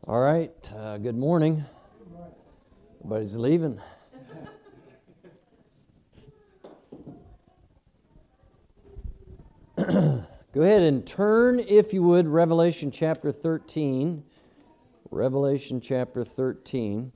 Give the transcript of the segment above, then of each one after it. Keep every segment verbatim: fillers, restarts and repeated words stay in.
All right, uh, good morning. Everybody's leaving. Go ahead and turn, if you would, Revelation chapter thirteen. Revelation chapter thirteen.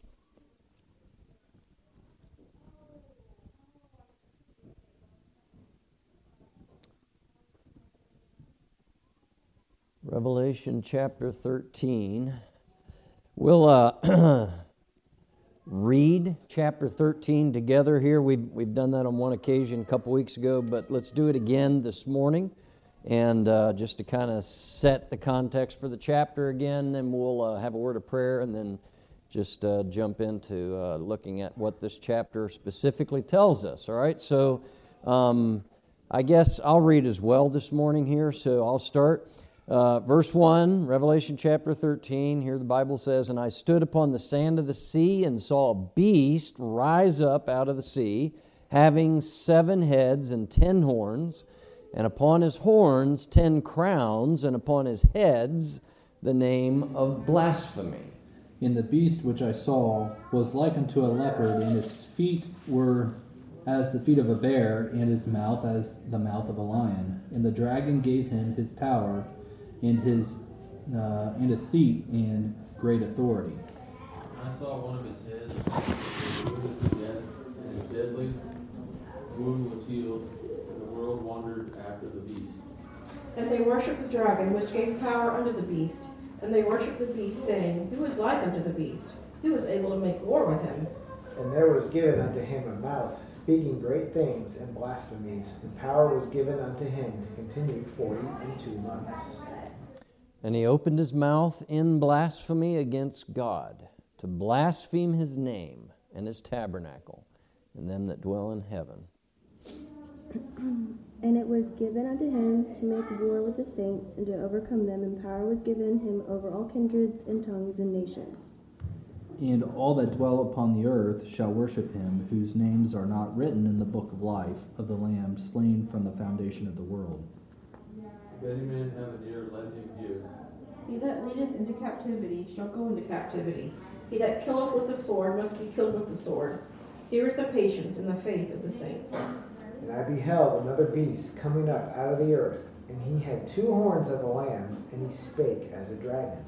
Revelation chapter thirteen. We'll uh, read chapter thirteen together here. We've, we've done that on one occasion a couple weeks ago, but let's do it again this morning. And uh, just to kind of set the context for the chapter again, then we'll uh, have a word of prayer and then just uh, jump into uh, looking at what this chapter specifically tells us. All right, so um, I guess I'll read as well this morning here, so I'll start. Uh, verse one, Revelation chapter thirteen, here the Bible says, "And I stood upon the sand of the sea and saw a beast rise up out of the sea, having seven heads and ten horns, and upon his horns ten crowns, and upon his heads the name of blasphemy. And the beast which I saw was like unto a leopard, and his feet were as the feet of a bear, and his mouth as the mouth of a lion. And the dragon gave him his power, and his uh, and a seat, and great authority. I saw one of his heads, wounded to death, and his deadly wound was healed, and the world wandered after the beast. And they worshipped the dragon, which gave power unto the beast. And they worshipped the beast, saying, Who is like unto the beast? Who is able to make war with him? And there was given unto him a mouth, speaking great things and blasphemies, and power was given unto him to continue forty and two months. And he opened his mouth in blasphemy against God, to blaspheme his name and his tabernacle, and them that dwell in heaven. And it was given unto him to make war with the saints, and to overcome them, and power was given him over all kindreds and tongues and nations. And all that dwell upon the earth shall worship him, whose names are not written in the book of life of the Lamb slain from the foundation of the world. If any man have an ear, let him hear. He that leadeth into captivity shall go into captivity. He that killeth with the sword must be killed with the sword. Here is the patience and the faith of the saints. And I beheld another beast coming up out of the earth, and he had two horns of a lamb, and he spake as a dragon.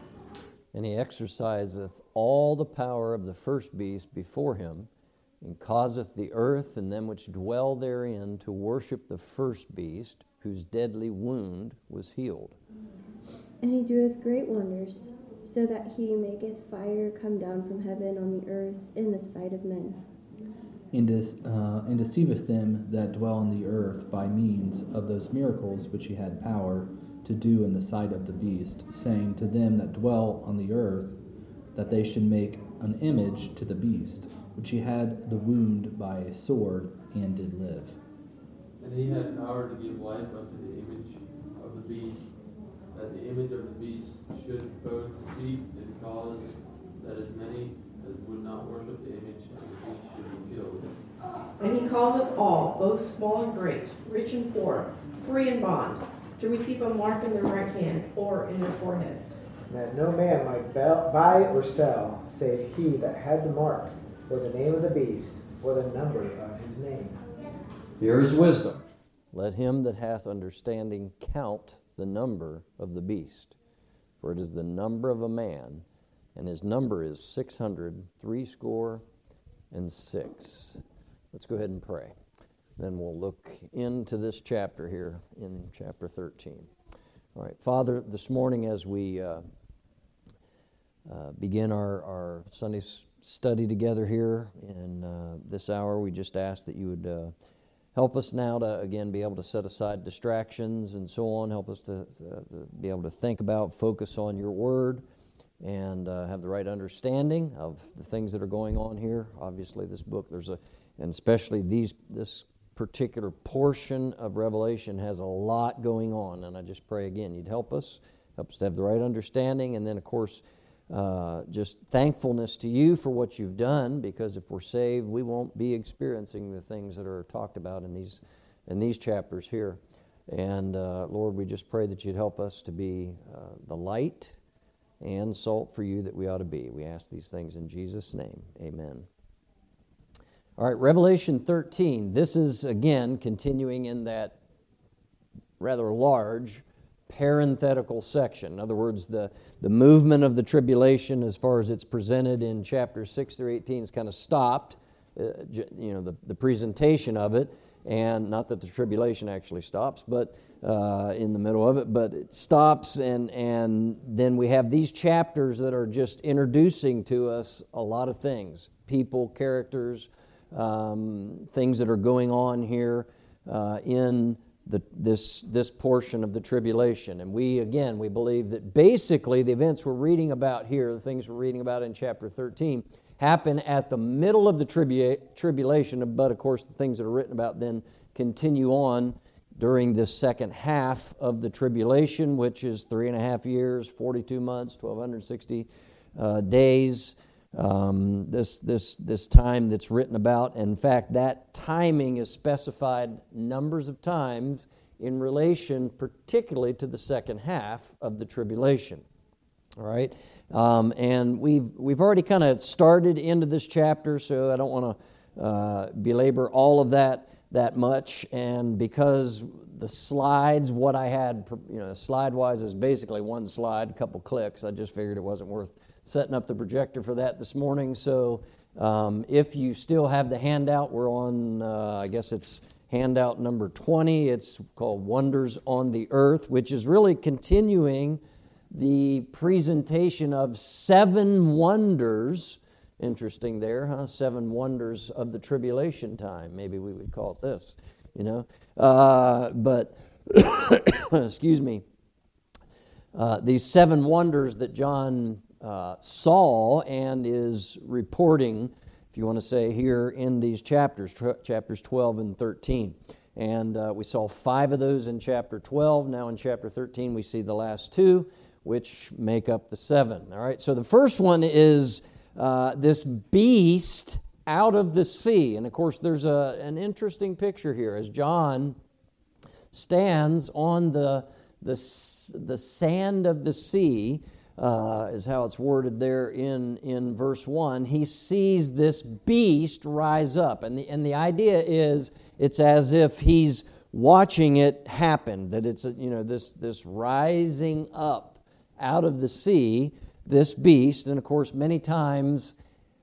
And he exerciseth all the power of the first beast before him, and causeth the earth and them which dwell therein to worship the first beast, whose deadly wound was healed. And he doeth great wonders, so that he maketh fire come down from heaven on the earth in the sight of men. And, de- uh, and deceiveth them that dwell on the earth by means of those miracles which he had power to do in the sight of the beast, saying to them that dwell on the earth that they should make an image to the beast, which he had the wound by a sword, and did live. And he had power to give life unto the image of the beast, that the image of the beast should both speak and cause that as many as would not worship the image of the beast should be killed. And he causeth all, both small and great, rich and poor, free and bond, to receive a mark in their right hand or in their foreheads. And that no man might buy or sell, save he that had the mark, or the name of the beast, or the number of his name. Here is wisdom. Let him that hath understanding count the number of the beast, for it is the number of a man, and his number is six hundred threescore and six. Let's go ahead and pray. Then we'll look into this chapter here in chapter thirteen. All right, Father, this morning as we uh, uh, begin our, our Sunday study together here in uh, this hour, we just ask that you would uh, help us now to, again, be able to set aside distractions and so on. Help us to, to, to be able to think about, focus on your word, and uh, have the right understanding of the things that are going on here. Obviously, this book, there's a, and especially these this particular portion of Revelation has a lot going on, and I just pray again you'd help us, help us to have the right understanding, and then, of course, uh, just thankfulness to you for what you've done, because if we're saved, we won't be experiencing the things that are talked about in these in these chapters here. And uh, Lord, we just pray that you'd help us to be uh, the light and salt for you that we ought to be. We ask these things in Jesus' name. Amen. All right, Revelation thirteen. This is, again, continuing in that rather large parenthetical section. In other words, the, the movement of the tribulation as far as it's presented in chapters six through eighteen is kind of stopped, uh, you know, the, the presentation of it, and not that the tribulation actually stops, but uh, in the middle of it, but it stops, and, and then we have these chapters that are just introducing to us a lot of things, people, characters, um, things that are going on here uh, in The, this this portion of the tribulation. And we, again, we believe that basically the events we're reading about here, the things we're reading about in chapter thirteen, happen at the middle of the tribula- tribulation, but of course the things that are written about then continue on during this second half of the tribulation, which is three and a half years, forty-two months, twelve sixty uh, days. Um, this this this time that's written about. In fact, that timing is specified numbers of times in relation particularly to the second half of the tribulation. All right, um, and we've we've already kind of started into this chapter, so I don't want to uh, belabor all of that that much. And because the slides, what I had, you know, slide-wise is basically one slide, a couple clicks. I just figured it wasn't worth setting up the projector for that this morning. So um, if you still have the handout, we're on, uh, I guess it's handout number twenty. It's called Wonders on the Earth, which is really continuing the presentation of seven wonders. Interesting there, huh? Seven wonders of the tribulation time. Maybe we would call it this, you know. Uh, but, excuse me, uh, these seven wonders that John Uh, saw and is reporting, if you want to say, here in these chapters, tra- chapters twelve and thirteen. And uh, we saw five of those in chapter twelve. Now in chapter thirteen we see the last two, which make up the seven. All right, so the first one is uh, this beast out of the sea. And of course there's a, an interesting picture here as John stands on the, the, the sand of the sea. Uh, is how it's worded there in, in verse one. He sees this beast rise up. And the, and the idea is it's as if he's watching it happen, that it's, a, you know, this, this rising up out of the sea, this beast. And of course, many times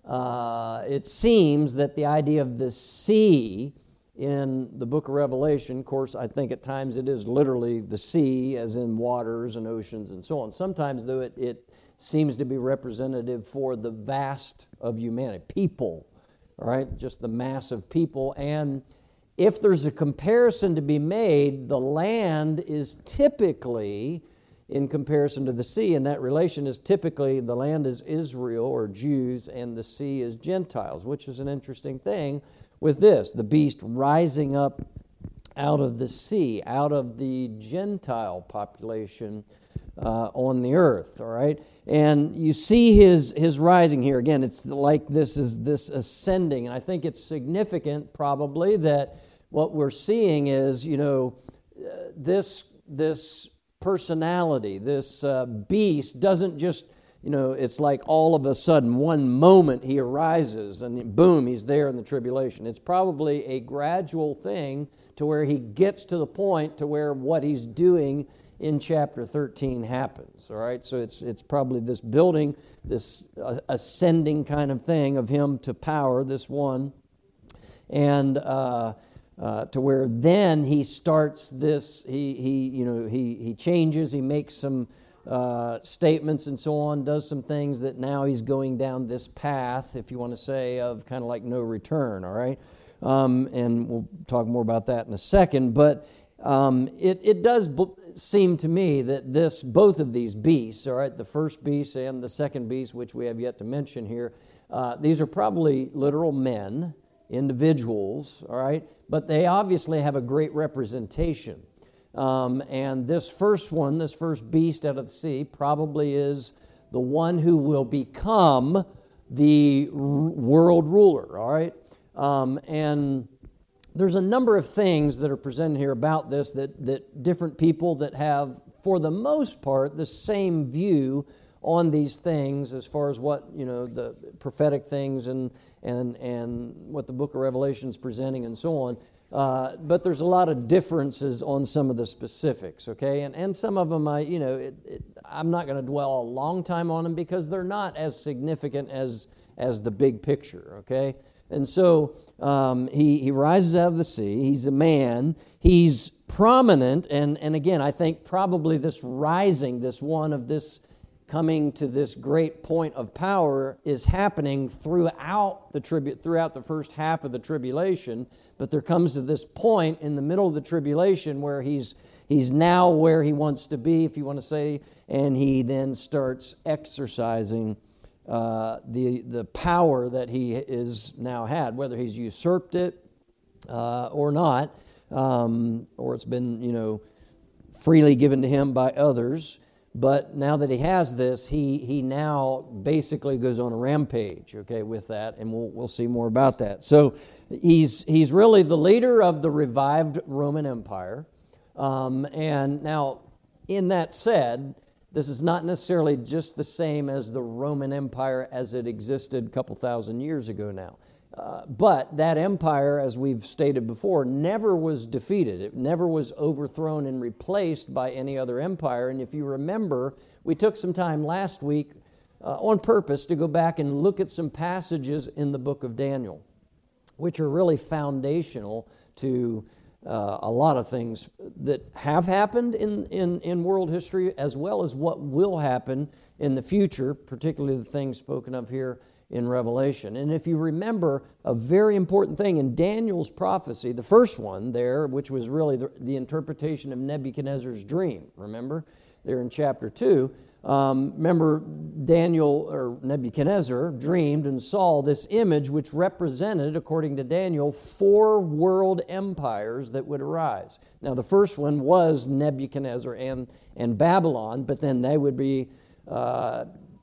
uh, it seems that the idea of the sea in the book of Revelation, of course, I think at times it is literally the sea, as in waters and oceans and so on. Sometimes, though, it, it seems to be representative for the vast of humanity, people, all right, just the mass of people. And if there's a comparison to be made, the land is typically, in comparison to the sea, and that relation is typically, the land is Israel or Jews, and the sea is Gentiles, which is an interesting thing. With this, the beast rising up out of the sea, out of the Gentile population uh, on the earth, all right? And you see his his rising here. Again, it's like this is this ascending, and I think it's significant probably that what we're seeing is, you know, uh, this, this personality, this uh, beast doesn't just, you know, it's like all of a sudden, one moment he arises and boom, he's there in the tribulation. It's probably a gradual thing to where he gets to the point to where what he's doing in chapter thirteen happens, all right? So it's it's probably this building, this uh, ascending kind of thing of him to power, this one, and uh, uh, to where then he starts this, he, he you know, he, he changes, he makes some Uh, statements and so on, does some things that now he's going down this path, if you want to say, of kind of like no return, all right? Um, and we'll talk more about that in a second. But um, it, it does b- seem to me that this, both of these beasts, all right, the first beast and the second beast, which we have yet to mention here, uh, these are probably literal men, individuals, all right? But they obviously have a great representation. Um, and this first one, this first beast out of the sea, probably is the one who will become the r- world ruler, all right? Um, and there's a number of things that are presented here about this that, that different people that have, for the most part, the same view on these things as far as what, you know, the prophetic things and and and what the book of Revelation is presenting and so on. Uh, but there's a lot of differences on some of the specifics, okay? And and some of them, I, you know, it, it, I'm not going to dwell a long time on them because they're not as significant as as the big picture, okay? And so um, he, he rises out of the sea. He's a man. He's prominent. And, and again, I think probably this rising, this one of this coming to this great point of power is happening throughout the tribu- throughout the first half of the tribulation. But there comes to this point in the middle of the tribulation where he's he's now where he wants to be, if you want to say, and he then starts exercising Uh, the the power that he is now had, whether he's usurped it uh, or not, um, or it's been, you know, freely given to him by others. But now that he has this, he he now basically goes on a rampage, okay, with that, and we'll we'll see more about that. So he's he's really the leader of the revived Roman Empire, um, and now, in that said, this is not necessarily just the same as the Roman Empire as it existed a couple thousand years ago now. Uh, but that empire, as we've stated before, never was defeated. It never was overthrown and replaced by any other empire. And if you remember, we took some time last week uh, on purpose to go back and look at some passages in the book of Daniel, which are really foundational to Uh, a lot of things that have happened in, in, in world history, as well as what will happen in the future, particularly the things spoken of here in Revelation. And if you remember, a very important thing in Daniel's prophecy, the first one there, which was really the, the interpretation of Nebuchadnezzar's dream, remember? There in chapter two. Um, remember, Daniel, or Nebuchadnezzar, dreamed and saw this image which represented, according to Daniel, four world empires that would arise. Now, the first one was Nebuchadnezzar and, and Babylon, but then they would be uh,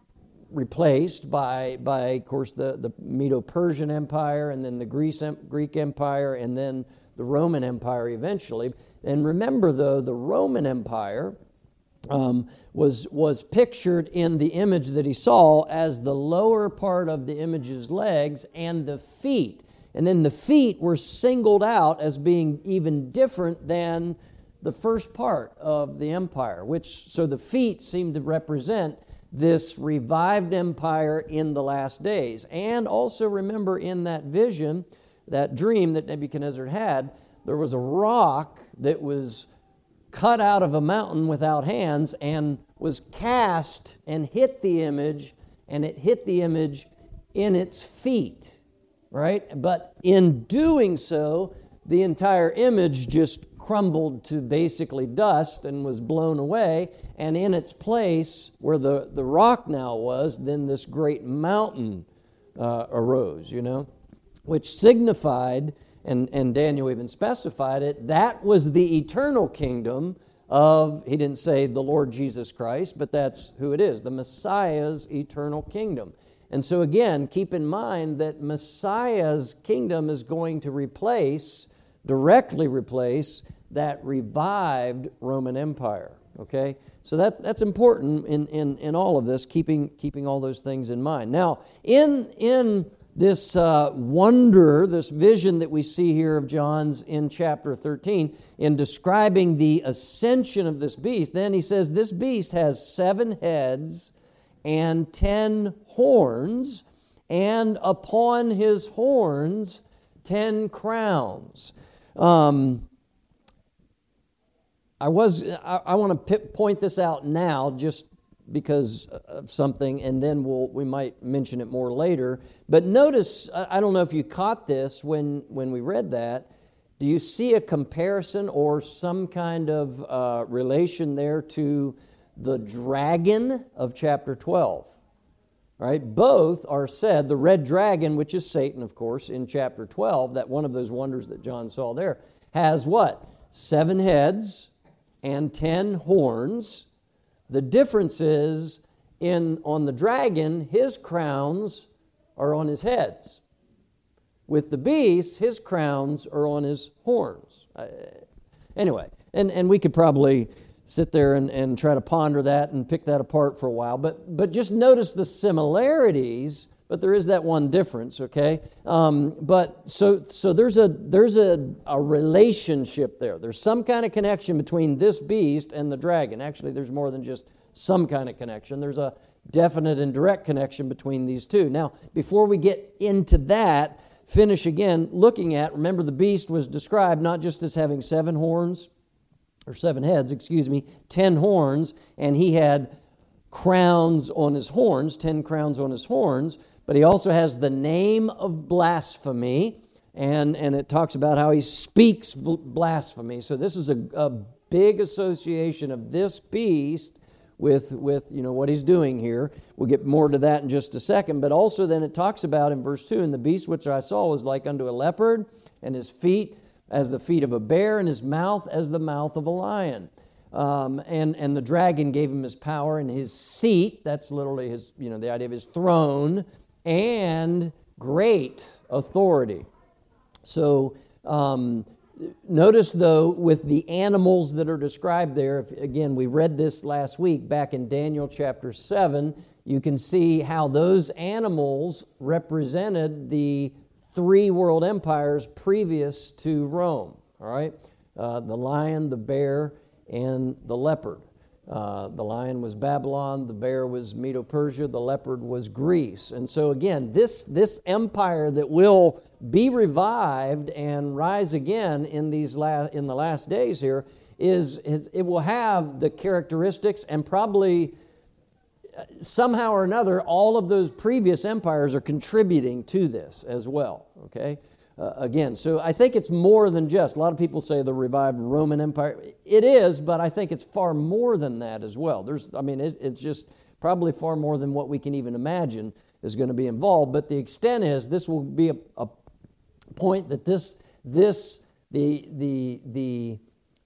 replaced by, by, of course, the, the Medo-Persian Empire, and then the Greece, Greek Empire, and then the Roman Empire eventually. And remember, though, the Roman Empire Um, was was pictured in the image that he saw as the lower part of the image's legs and the feet. And then the feet were singled out as being even different than the first part of the empire, which, so the feet seem to represent this revived empire in the last days. And also remember, in that vision, that dream that Nebuchadnezzar had, there was a rock that was cut out of a mountain without hands and was cast and hit the image, and it hit the image in its feet, right? But in doing so, the entire image just crumbled to basically dust and was blown away, and in its place, where the, the rock now was, then this great mountain uh, arose, you know, which signified, And, and Daniel even specified it, that was the eternal kingdom of, he didn't say the Lord Jesus Christ, but that's who it is, the Messiah's eternal kingdom. And so again, keep in mind that Messiah's kingdom is going to replace, directly replace, that revived Roman Empire, okay? So that that's important in, in, in all of this, keeping keeping all those things in mind. Now, in in this uh, wonder, this vision that we see here of John's in chapter thirteen, in describing the ascension of this beast, then he says this beast has seven heads and ten horns, and upon his horns ten crowns. Um, I was I, I want to p- point this out now, just because of something, and then we'll we might mention it more later. But notice, I don't know if you caught this when, when we read that. Do you see a comparison or some kind of uh, relation there to the dragon of chapter twelve? Right? Both are said, the red dragon, which is Satan, of course, in chapter twelve, that one of those wonders that John saw there, has what? Seven heads and ten horns. The difference is, in on the dragon, his crowns are on his heads. With the beast, his crowns are on his horns. Uh, anyway, and, and we could probably sit there and, and try to ponder that and pick that apart for a while. But but just notice the similarities, but there is that one difference, okay? Um, but so so there's a there's a, a relationship there. There's some kind of connection between this beast and the dragon. Actually, there's more than just some kind of connection. There's a definite and direct connection between these two. Now, before we get into that, finish again looking at, remember the beast was described not just as having seven horns, or seven heads, excuse me, ten horns, and he had crowns on his horns, ten crowns on his horns, but he also has the name of blasphemy, and, and it talks about how he speaks blasphemy. So this is a, a big association of this beast with, with you know what he's doing here. We'll get more to that in just a second, but also then it talks about in verse two, and the beast which I saw was like unto a leopard, and his feet as the feet of a bear, and his mouth as the mouth of a lion. Um, and, and the dragon gave him his power and his seat, that's literally his, you know, the idea of his throne, and great authority. So um, notice, though, with the animals that are described there, if, again, we read this last week back in Daniel chapter seven, you can see how those animals represented the three world empires previous to Rome, all right? Uh, the lion, the bear, and the leopard. Uh, the lion was Babylon, the bear was Medo-Persia, the leopard was Greece. And so again, this, this empire that will be revived and rise again in these la- in the last days here is, is it will have the characteristics and probably somehow or another, all of those previous empires are contributing to this as well, okay? Uh, again, so I think it's more than just, a lot of people say the revived Roman Empire. It is, but I think it's far more than that as well. There's, I mean, it, it's just probably far more than what we can even imagine is going to be involved. But the extent is, this will be a, a point that this, this, the, the, the,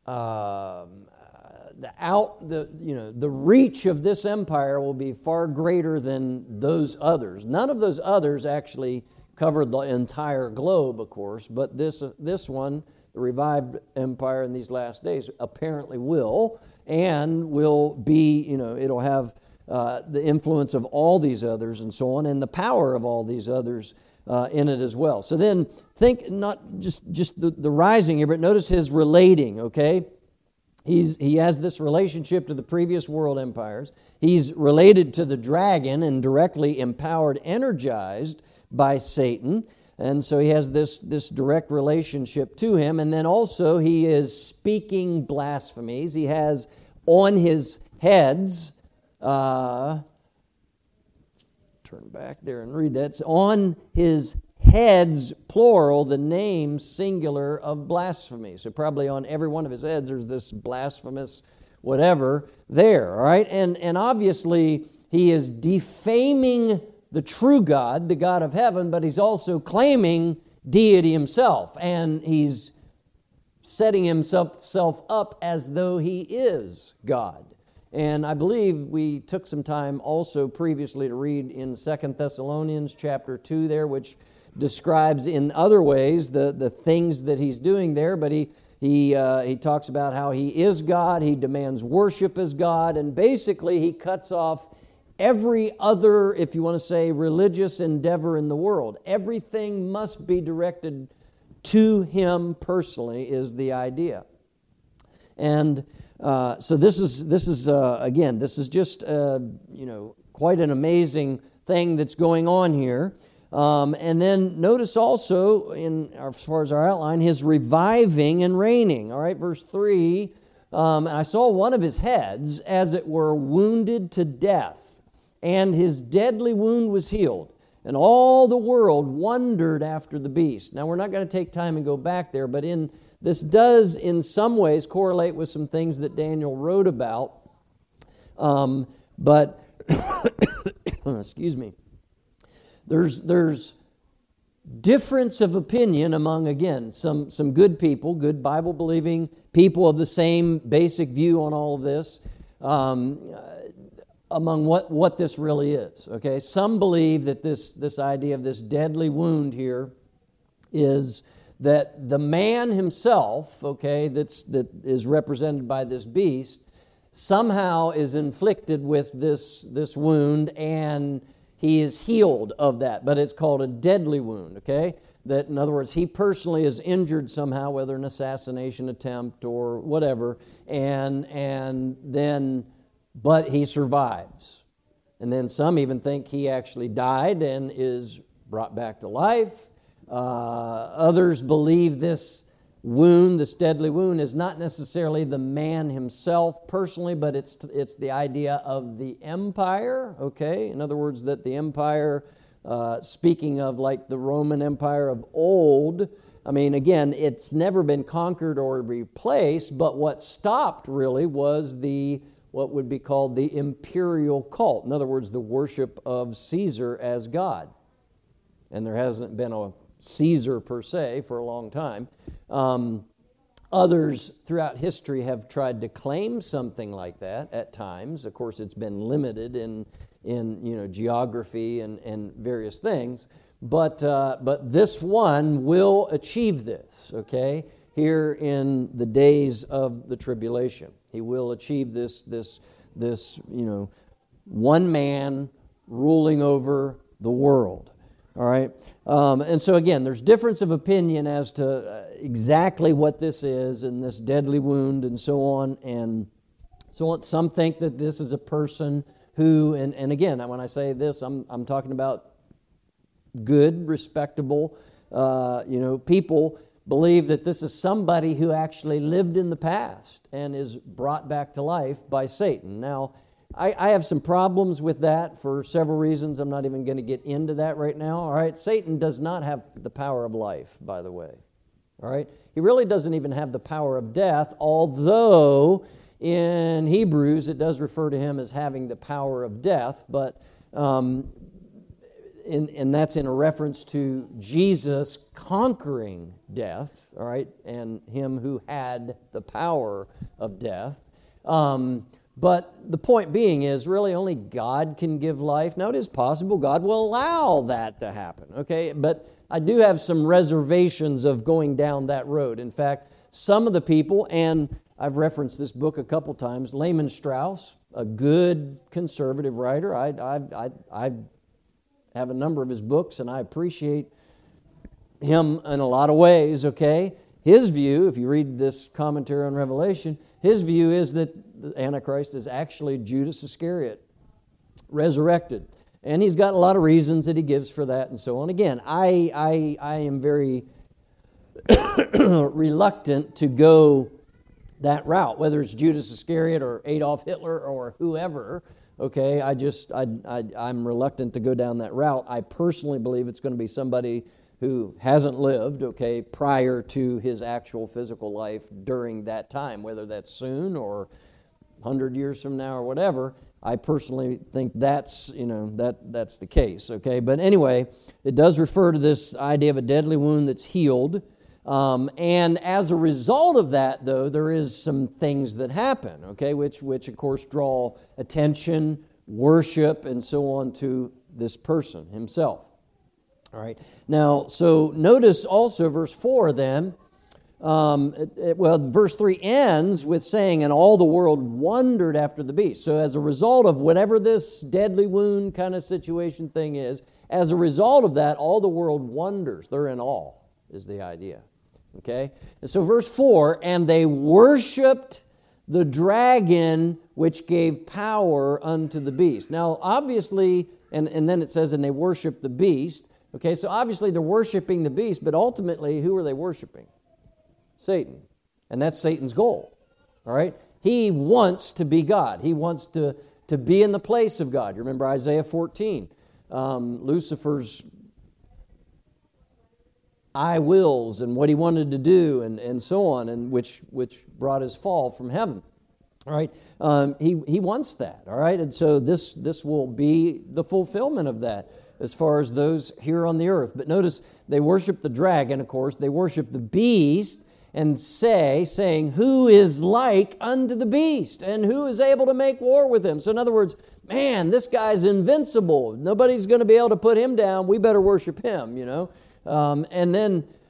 um, The out the you know the reach of this empire will be far greater than those others. None of those others actually covered the entire globe, of course, but this this one, the revived empire in these last days, apparently will, and will be, you know, it'll have uh, the influence of all these others and so on, and the power of all these others uh, in it as well. So then think not just just the, the rising here, but notice his relating. Okay. He's, he has this relationship to the previous world empires. He's related to the dragon and directly empowered, energized by Satan. And so he has this, this direct relationship to him. And then also he is speaking blasphemies. He has on his heads, uh, turn back there and read that. It's on his heads, plural, the name singular of blasphemy. So probably on every one of his heads there's this blasphemous whatever there, all right? And, and obviously he is defaming the true God, the God of heaven, but he's also claiming deity himself, and he's setting himself self up as though he is God. And I believe we took some time also previously to read in Second Thessalonians chapter two there, which describes in other ways the, the things that he's doing there, but he he uh, he talks about how he is God, he demands worship as God, and basically he cuts off every other, if you want to say, religious endeavor in the world. Everything must be directed to him personally is the idea. And uh, so this is this is uh, again this is just uh, you know quite an amazing thing that's going on here. Um, and then notice also, in as far as our outline, his reviving and reigning. All right, verse three, um, I saw one of his heads, as it were, wounded to death, and his deadly wound was healed. And all the world wondered after the beast. Now, we're not going to take time and go back there, but in this does, in some ways, correlate with some things that Daniel wrote about. Um, but, excuse me. There's there's difference of opinion among, again, some, some good people, good Bible-believing people of the same basic view on all of this, um, among what, what this really is. Okay, some believe that this, this idea of this deadly wound here is that the man himself, okay, that's that is represented by this beast, somehow is inflicted with this, this wound, and he is healed of that. But it's called a deadly wound, okay? That, in other words, he personally is injured somehow, whether an assassination attempt or whatever, and and then, but he survives. And then some even think he actually died and is brought back to life. Uh, others believe this wound, this deadly wound, is not necessarily the man himself personally, but it's it's the idea of the empire, okay? In other words, that the empire, uh, speaking of like the Roman Empire of old, I mean, again, it's never been conquered or replaced, but what stopped really was the what would be called the imperial cult. In other words, the worship of Caesar as God. And there hasn't been a Caesar per se for a long time. Um, others throughout history have tried to claim something like that at times. Of course, it's been limited in in you know geography and, and various things. But uh, but this one will achieve this, okay, here in the days of the tribulation. He will achieve this, this, this, you know, one man ruling over the world. All right? Um, and so again, there's difference of opinion as to uh, exactly what this is and this deadly wound and so on. And so on. Some think that this is a person who, and, and again, when I say this, I'm I'm talking about good, respectable, uh, you know, people believe that this is somebody who actually lived in the past and is brought back to life by Satan. Now, I, I have some problems with that for several reasons. I'm not even going to get into that right now. All right, Satan does not have the power of life, by the way. All right, he really doesn't even have the power of death, although in Hebrews it does refer to him as having the power of death, but um, In, and that's in a reference to Jesus conquering death, all right, and him who had the power of death. Um, but the point being is really only God can give life. Now, it is possible God will allow that to happen, okay? But I do have some reservations of going down that road. In fact, some of the people, and I've referenced this book a couple times, Lehman Strauss, a good conservative writer. I, I, I, I have a number of his books, and I appreciate him in a lot of ways, okay? His view, if you read this commentary on Revelation, his view is that the Antichrist is actually Judas Iscariot, resurrected. And he's got a lot of reasons that he gives for that and so on. Again, I I, I am very reluctant to go that route, whether it's Judas Iscariot or Adolf Hitler or whoever. Okay, I just, I, I, I'm reluctant to go down that route. I personally believe it's going to be somebody who hasn't lived, okay, prior to his actual physical life during that time, whether that's soon or one hundred years from now or whatever. I personally think that's, you know, that that's the case, okay? But anyway, it does refer to this idea of a deadly wound that's healed. Um, and as a result of that, though, there is some things that happen, okay, which, which of course, draw attention, worship, and so on to this person himself. All right. Now, so notice also verse four then, um, it, it, well, verse three ends with saying, and all the world wondered after the beast. So as a result of whatever this deadly wound kind of situation thing is, as a result of that, all the world wonders. They're in awe, is the idea. Okay? And so verse four, and they worshipped the dragon which gave power unto the beast. Now, obviously, and, and then it says, and they worshiped the beast. Okay, so obviously they're worshiping the beast, but ultimately, who are they worshiping? Satan. And that's Satan's goal. All right? He wants to be God. He wants to, to be in the place of God. You remember Isaiah fourteen. Um, Lucifer's I wills and what he wanted to do and, and so on, and which which brought his fall from heaven. All right, um, he he wants that. All right, and so this this will be the fulfillment of that as far as those here on the earth. But notice they worship the dragon, of course. They worship the beast and say, saying, "Who is like unto the beast, and who is able to make war with him?" So in other words, man, this guy's invincible. Nobody's going to be able to put him down. We better worship him. You know. Um, and then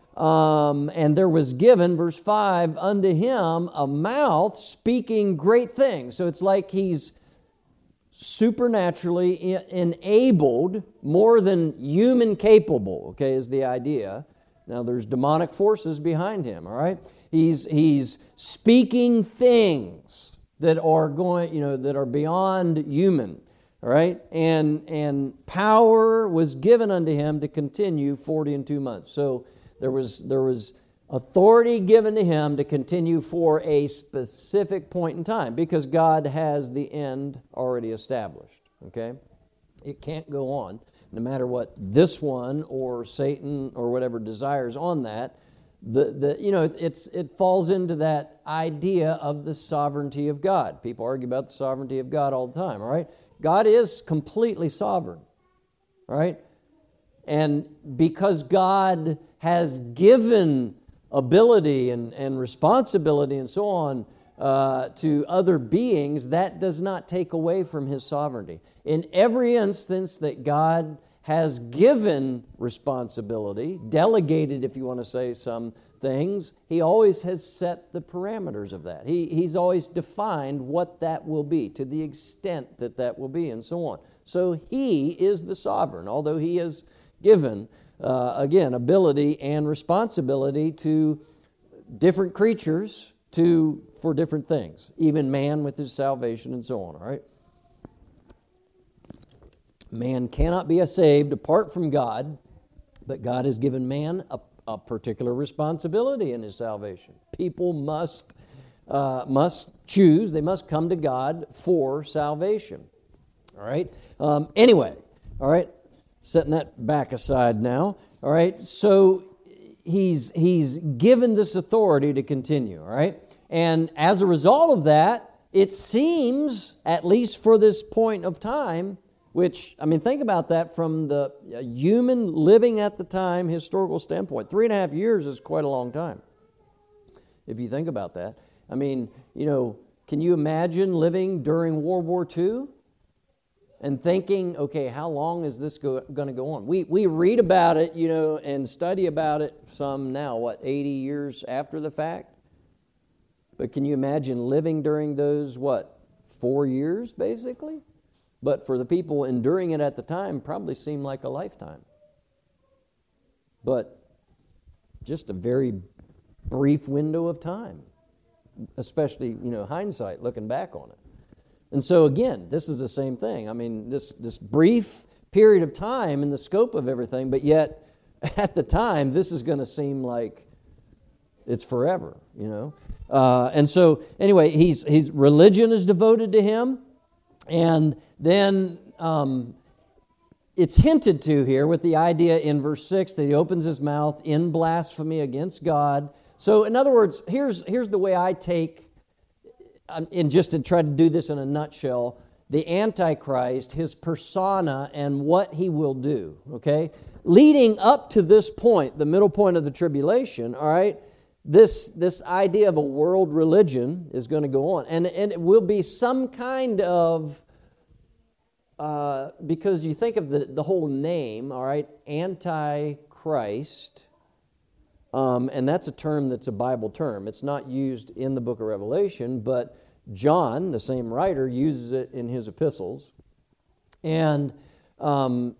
Um, and there was given, verse five, unto him a mouth speaking great things. So it's like he's supernaturally enabled, more than human capable, okay, is the idea. Now there's demonic forces behind him, all right? He's he's speaking things that are going, you know, that are beyond human, all right? And and power was given unto him to continue forty and two months. So there was there was authority given to him to continue for a specific point in time, because God has the end already established, okay? It can't go on, no matter what this one or Satan or whatever desires on that. The the you know, it's it falls into that idea of the sovereignty of God. People argue about the sovereignty of God all the time, all right? God is completely sovereign, all right? And because God has given ability and, and responsibility and so on uh, to other beings, that does not take away from His sovereignty. In every instance that God has given responsibility, delegated, if you want to say, some things, He always has set the parameters of that. He, he's always defined what that will be, to the extent that that will be, and so on. So He is the sovereign, although He has given Uh, again, ability and responsibility to different creatures to for different things, even man with his salvation and so on, all right? Man cannot be saved apart from God, but God has given man a, a particular responsibility in his salvation. People must, uh, must choose, they must come to God for salvation, all right? Um, anyway, all right? Setting that back aside now, all right? So he's he's given this authority to continue, all right? And as a result of that, it seems, at least for this point of time, which, I mean, think about that from the human living at the time historical standpoint. Three and a half years is quite a long time, if you think about that. I mean, you know, can you imagine living during World War Two? And thinking, okay, how long is this go, going to go on? We we read about it, you know, and study about it some now, what, eighty years after the fact? But can you imagine living during those, what, four years, basically? But for the people enduring it at the time, probably seemed like a lifetime. But just a very brief window of time, especially, you know, hindsight, looking back on it. And so again, this is the same thing. I mean, this this brief period of time in the scope of everything, but yet at the time, this is going to seem like it's forever, you know. Uh, and so anyway, he's he's religion is devoted to him, and then um, it's hinted to here with the idea in verse six that he opens his mouth in blasphemy against God. So in other words, here's here's the way I take. And just to try to do this in a nutshell, the Antichrist, his persona, and what he will do, okay? Leading up to this point, the middle point of the tribulation, all right, this, this idea of a world religion is going to go on. And, and it will be some kind of, uh, because you think of the, the whole name, all right, Antichrist, Um, and that's a term that's a Bible term. It's not used in the book of Revelation, but John, the same writer, uses it in his epistles. And um,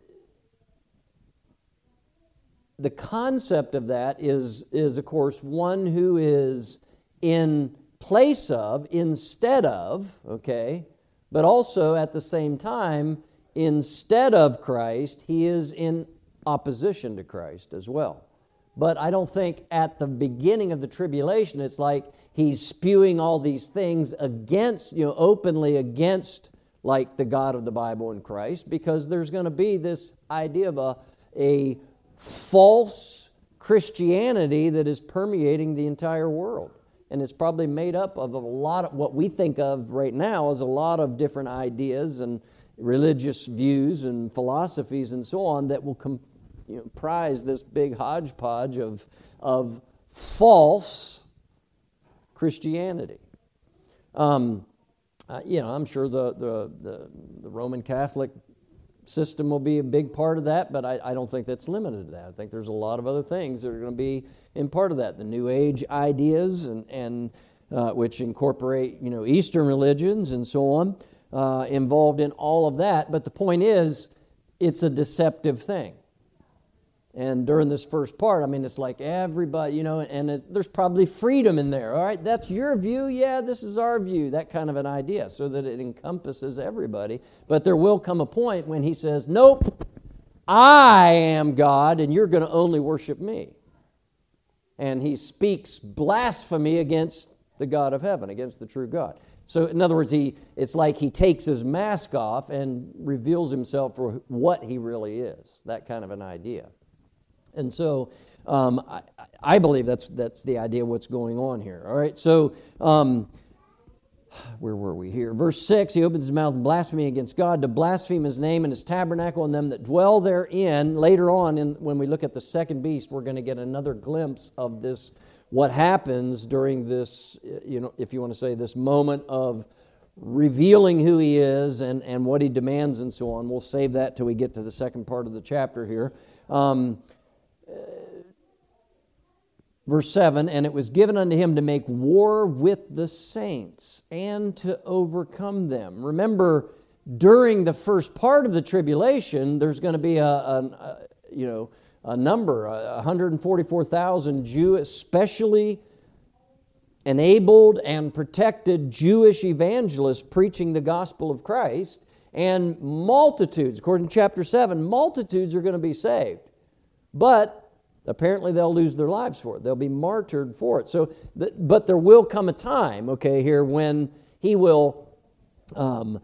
the concept of that is, is, of course, one who is in place of, instead of, okay, but also at the same time, instead of Christ, he is in opposition to Christ as well. But I don't think at the beginning of the tribulation, it's like he's spewing all these things against, you know, openly against, like, the God of the Bible and Christ, because there's going to be this idea of a, a false Christianity that is permeating the entire world. And it's probably made up of a lot of what we think of right now as a lot of different ideas and religious views and philosophies and so on that will come. You know, prize this big hodgepodge of, of false Christianity. Um, uh, you know, I'm sure the, the, the, the Roman Catholic system will be a big part of that, but I, I don't think that's limited to that. I think there's a lot of other things that are going to be in part of that. The New Age ideas, and, and uh, which incorporate, you know, Eastern religions and so on, uh, involved in all of that. But the point is, it's a deceptive thing. And during this first part, I mean, it's like everybody, you know, and it, there's probably freedom in there. All right, that's your view. Yeah, this is our view. That kind of an idea, so that it encompasses everybody. But there will come a point when he says, nope, I am God, and you're going to only worship me. And he speaks blasphemy against the God of heaven, against the true God. So, in other words, he it's like he takes his mask off and reveals himself for what he really is. That kind of an idea. And so um, I, I believe that's that's the idea of what's going on here. All right, so um, where were we here? Verse six, he opens his mouth in blasphemy against God, to blaspheme his name and his tabernacle and them that dwell therein. Later on, in, when we look at the second beast, we're going to get another glimpse of this, what happens during this, you know, if you want to say, this moment of revealing who he is and, and what he demands and so on. We'll save that till we get to the second part of the chapter here. Um Verse seven, and it was given unto him to make war with the saints and to overcome them. Remember, during the first part of the tribulation, there's going to be a, a, a you know a number, one hundred forty-four thousand Jews, specially enabled and protected Jewish evangelists preaching the gospel of Christ, and multitudes, according to chapter seven, multitudes are going to be saved. But apparently they'll lose their lives for it. They'll be martyred for it. So, the, but there will come a time, okay, here when he will, um,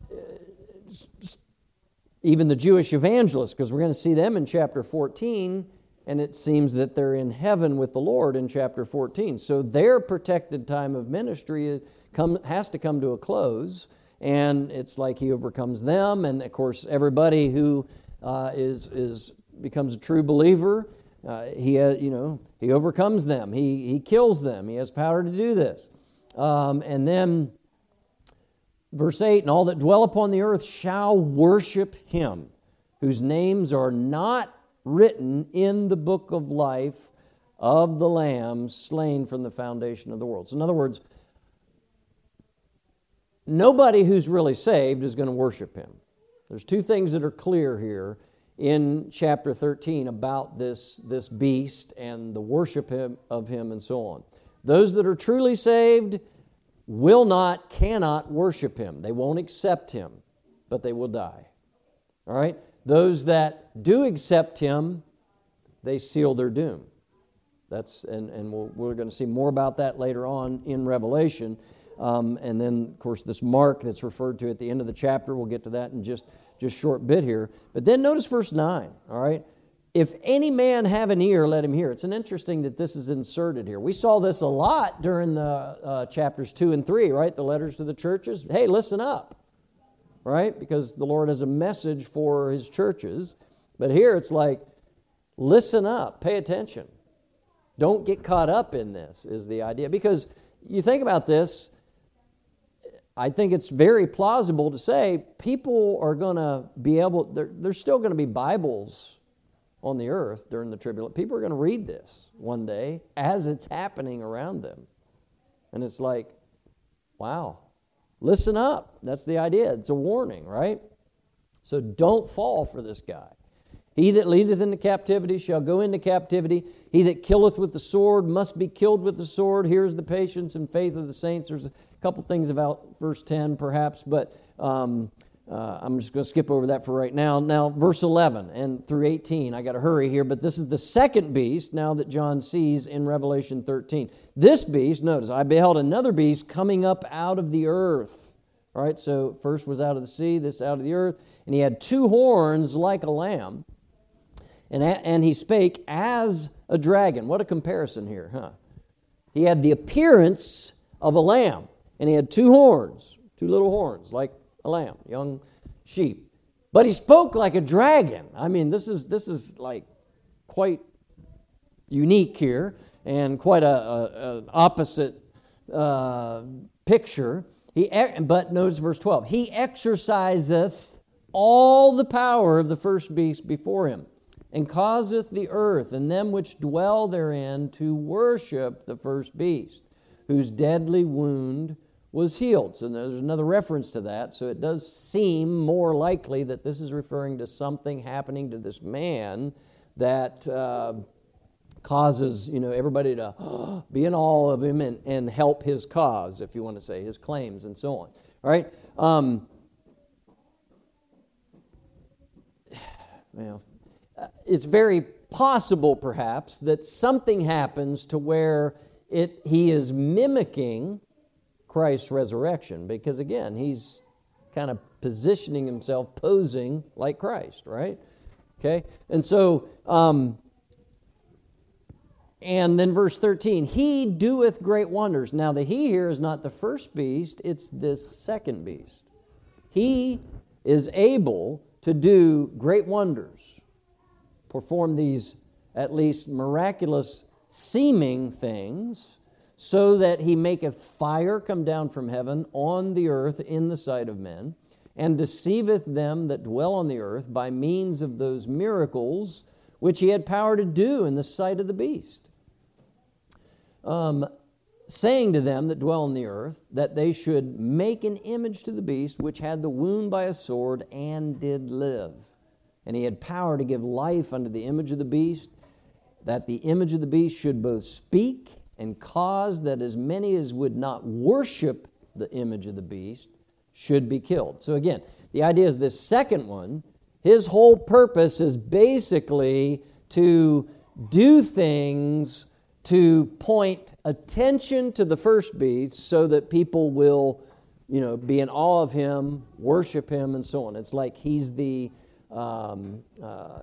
even the Jewish evangelists, because we're going to see them in chapter fourteen, and it seems that they're in heaven with the Lord in chapter fourteen. So their protected time of ministry come, has to come to a close, and it's like he overcomes them, and of course everybody who uh, is is becomes a true believer, Uh, he, uh, you know, he overcomes them. He he kills them. He has power to do this. Um, and then, verse eight, and all that dwell upon the earth shall worship him, whose names are not written in the book of life of the Lamb slain from the foundation of the world. So in other words, nobody who's really saved is going to worship him. There's two things that are clear here in chapter thirteen about this, this beast and the worship him, of him and so on. Those that are truly saved will not, cannot worship him. They won't accept him, but they will die. All right? Those that do accept him, they seal their doom. That's and, and we'll, we're going to see more about that later on in Revelation. Um, and then, of course, this mark that's referred to at the end of the chapter, we'll get to that in just just a short bit here. But then notice verse nine, all right? If any man have an ear, let him hear. It's an interesting that this is inserted here. We saw this a lot during the uh, chapters two and three, right? The letters to the churches. Hey, listen up, right? Because the Lord has a message for his churches. But here it's like, listen up, pay attention. Don't get caught up in this, is the idea. Because you think about this, I think it's very plausible to say people are going to be able, there, there's still going to be Bibles on the earth during the tribulation. People are going to read this one day as it's happening around them. And it's like, wow, listen up. That's the idea. It's a warning, right? So don't fall for this guy. He that leadeth into captivity shall go into captivity. He that killeth with the sword must be killed with the sword. Here's the patience and faith of the saints. There's a couple things about verse ten perhaps, but um, uh, I'm just going to skip over that for right now. Now, verse eleven and through eighteen, I got to hurry here, but this is the second beast now that John sees in Revelation thirteen. This beast, notice, I beheld another beast coming up out of the earth. All right, so first was out of the sea, this out of the earth, and he had two horns like a lamb. And, and he spake as a dragon. What a comparison here, huh? He had the appearance of a lamb, and he had two horns, two little horns, like a lamb, young sheep. But he spoke like a dragon. I mean, this is this is like quite unique here, and quite a, a an opposite uh, picture. He, but notice verse twelve. He exerciseth all the power of the first beast before him, and causeth the earth and them which dwell therein to worship the first beast, whose deadly wound was healed. So there's another reference to that. So it does seem more likely that this is referring to something happening to this man that uh, causes, you know, everybody to oh, be in awe of him and, and help his cause, if you want to say, his claims and so on. All right? Um, well, it's very possible, perhaps, that something happens to where it he is mimicking Christ's resurrection, because again, he's kind of positioning himself, posing like Christ, right? Okay, and so, um, and then verse thirteen, he doeth great wonders. Now the he here is not the first beast, it's this second beast. He is able to do great wonders, perform these at least miraculous seeming things, so that he maketh fire come down from heaven on the earth in the sight of men, and deceiveth them that dwell on the earth by means of those miracles which he had power to do in the sight of the beast. Um, saying to them that dwell on the earth, that they should make an image to the beast, which had the wound by a sword, and did live. And he had power to give life unto the image of the beast, that the image of the beast should both speak and cause that as many as would not worship the image of the beast should be killed. So again, the idea is this second one, his whole purpose is basically to do things to point attention to the first beast so that people will, you know, be in awe of him, worship him, and so on. It's like he's the um, uh,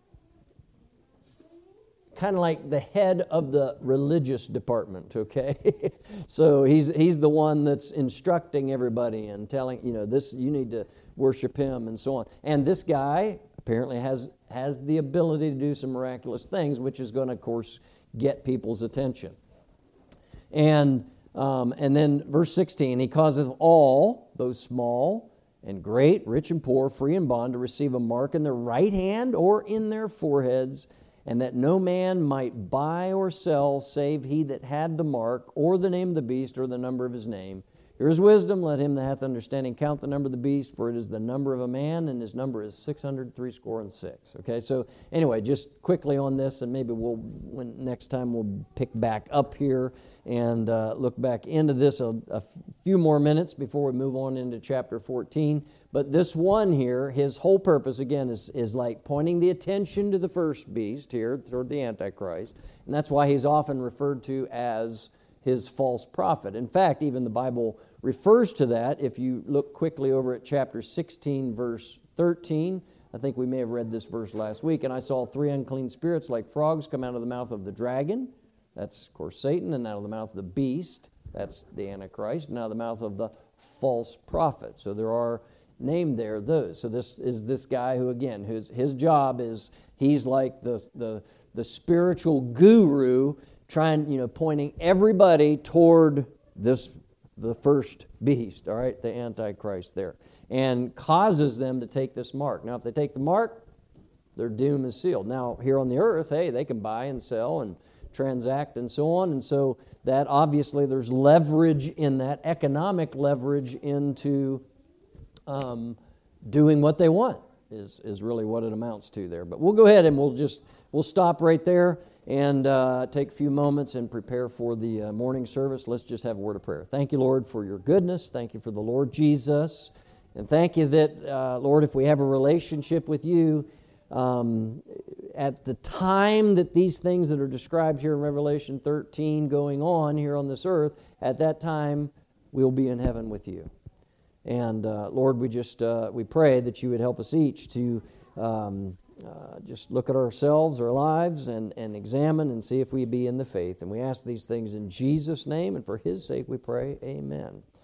kind of like the head of the religious department, okay? So he's he's the one that's instructing everybody and telling, you know, this, you need to worship him and so on. And this guy apparently has has the ability to do some miraculous things, which is going to, of course, get people's attention. And um, and then verse sixteen, he causeth all, those small and great, rich and poor, free and bond, to receive a mark in their right hand or in their foreheads, and that no man might buy or sell save he that had the mark, or the name of the beast, or the number of his name. Here is wisdom, let him that hath understanding count the number of the beast, for it is the number of a man, and his number is six hundred threescore and six. Okay, so anyway, just quickly on this, and maybe we'll, when next time we'll pick back up here and uh, look back into this a, a few more minutes before we move on into chapter fourteen. But this one here, his whole purpose, again, is, is like pointing the attention to the first beast here, toward the Antichrist, and that's why he's often referred to as his false prophet. In fact, even the Bible refers to that. If you look quickly over at chapter sixteen, verse thirteen, I think we may have read this verse last week, and I saw three unclean spirits like frogs come out of the mouth of the dragon, that's of course Satan, and out of the mouth of the beast, that's the Antichrist, and out of the mouth of the false prophet. So there are named there those. So this is this guy who, again, whose his job is, he's like the the the spiritual guru, trying, you know, pointing everybody toward this, the first beast, all right, the Antichrist there, and causes them to take this mark. Now, if they take the mark, their doom is sealed. Now, here on the earth, hey, they can buy and sell and transact and so on, and so that obviously there's leverage in that, economic leverage into um, doing what they want is is really what it amounts to there. But we'll go ahead and we'll just, we'll stop right there and uh, take a few moments and prepare for the uh, morning service. Let's just have a word of prayer. Thank you, Lord, for your goodness. Thank you for the Lord Jesus. And thank you that, uh, Lord, if we have a relationship with you, um, at the time that these things that are described here in Revelation thirteen going on here on this earth, at that time we'll be in heaven with you. And uh, Lord, we just uh, we pray that you would help us each to um, uh, just look at ourselves, our lives, and, and examine and see if we be in the faith. And we ask these things in Jesus' name, and for His sake we pray, amen.